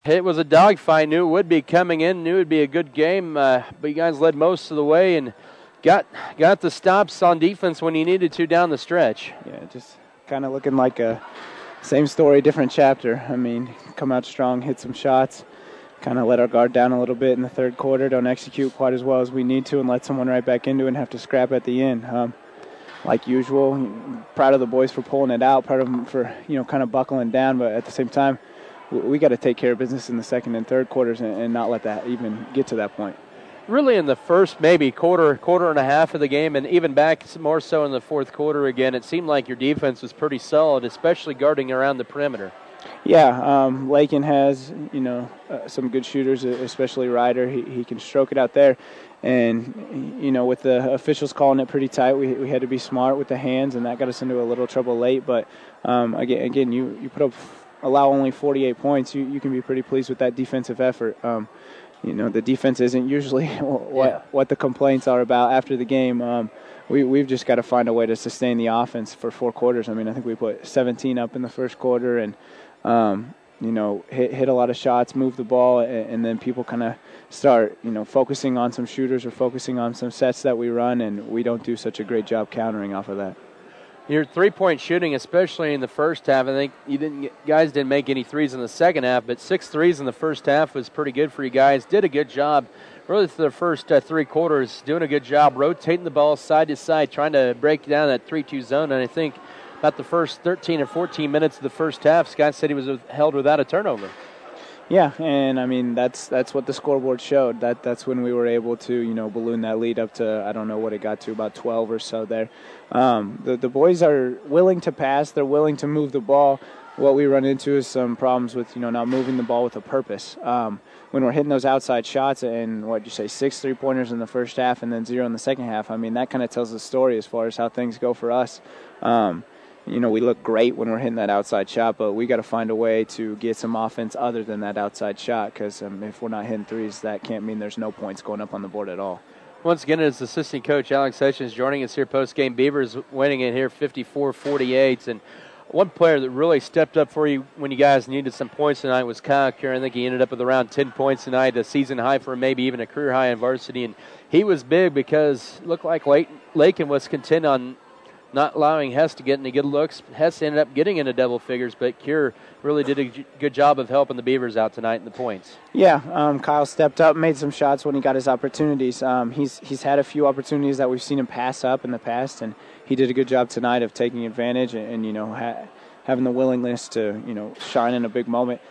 It was a dogfight. Knew it would be coming in. Knew it would be a good game. But you guys led most of the way and got the stops on defense when you needed to down the stretch. Yeah, just kind of looking like a same story, different chapter. I mean, come out strong, hit some shots, kind of let our guard down a little bit in the third quarter. Don't execute quite as well as we need to, and let someone right back into it and have to scrap at the end. Like usual, proud of the boys for pulling it out. Proud of them for kind of buckling down, but at the same time, we got to take care of business in the second and third quarters and not let that even get to that point. Really in the first maybe quarter and a half of the game, and even back more so in the fourth quarter again, it seemed like your defense was pretty solid, especially guarding around the perimeter. Yeah, Lakin has, some good shooters, especially Ryder. He can stroke it out there. And, with the officials calling it pretty tight, we had to be smart with the hands, and that got us into a little trouble late. But, again, you allow only 48 points, you can be pretty pleased with that defensive effort. The defense isn't usually what the complaints are about after the game. We've just got to find a way to sustain the offense for 4 quarters. I mean, I think we put 17 up in the first quarter and, hit a lot of shots, move the ball, and then people kind of start, focusing on some shooters or focusing on some sets that we run, and we don't do such a great job countering off of that. Your three-point shooting, especially in the first half, I think guys didn't make any threes in the second half, but 6 threes in the first half was pretty good for you guys. Did a good job, really, for the first 3 quarters, doing a good job rotating the ball side to side, trying to break down that 3-2 zone. And I think about the first 13 or 14 minutes of the first half, Scott said he was held without a turnover. Yeah, and I mean that's what the scoreboard showed. That's when we were able to balloon that lead up to, I don't know what it got to, about 12 or so there. The boys are willing to pass. They're willing to move the ball. What we run into is some problems with not moving the ball with a purpose. When we're hitting those outside shots and 6 3-pointers in the first half and then 0 in the second half. I mean that kind of tells the story as far as how things go for us. We look great when we're hitting that outside shot, but we got to find a way to get some offense other than that outside shot because if we're not hitting threes, that can't mean there's no points going up on the board at all. Once again, as assistant coach Alex Hutchins joining us here post-game. Beavers winning it here 54-48. And one player that really stepped up for you when you guys needed some points tonight was Kyle Kerr. I think he ended up with around 10 points tonight, a season high for him, maybe even a career high in varsity. And he was big because it looked like Lakin was content on not allowing Hess to get any good looks. Hess ended up getting into double figures, but Kerr really did a good job of helping the Beavers out tonight in the points. Yeah, Kyle stepped up, made some shots when he got his opportunities. He's had a few opportunities that we've seen him pass up in the past, and he did a good job tonight of taking advantage and having the willingness to shine in a big moment.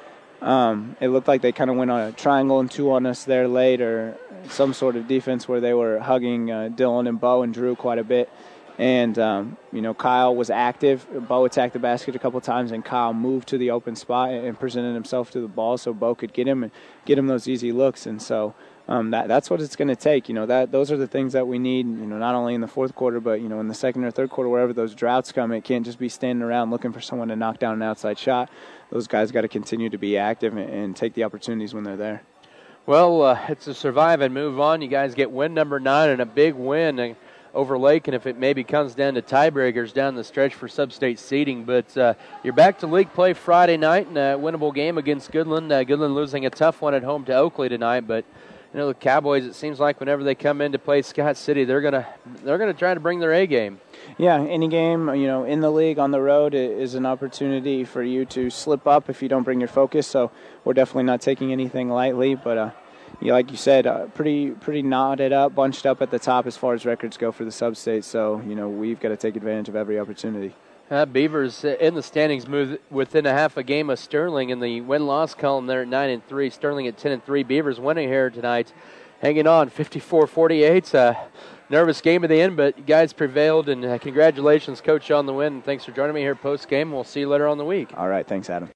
It looked like they kind of went on a triangle and 2 on us there late, or some sort of defense where they were hugging Dylan and Bo and Drew quite a bit. And, Kyle was active. Bo attacked the basket a couple times, and Kyle moved to the open spot and presented himself to the ball so Bo could get him those easy looks. And so that's what it's going to take. Those are the things that we need, not only in the fourth quarter, but, in the second or third quarter, wherever those droughts come. It can't just be standing around looking for someone to knock down an outside shot. Those guys got to continue to be active and take the opportunities when they're there. Well, it's a survive and move on. You guys get win number 9 and a big win over Lake, and if it maybe comes down to tiebreakers down the stretch for sub-state seeding. But you're back to league play Friday night in a winnable game against Goodland. Goodland losing a tough one at home to Oakley tonight, but the Cowboys, it seems like whenever they come in to play Scott City, they're gonna try to bring their A game. Yeah, any game in the league on the road is an opportunity for you to slip up if you don't bring your focus. So we're definitely not taking anything lightly, but. Like you said, pretty knotted up, bunched up at the top as far as records go for the sub-state. So, we've got to take advantage of every opportunity. Beavers in the standings move within a half a game of Sterling in the win-loss column there at 9-3. Sterling at 10-3. Beavers winning here tonight, hanging on 54-48. Nervous game at the end, but you guys prevailed, and congratulations, Coach, on the win. Thanks for joining me here post-game. We'll see you later on the week. All right, thanks, Adam.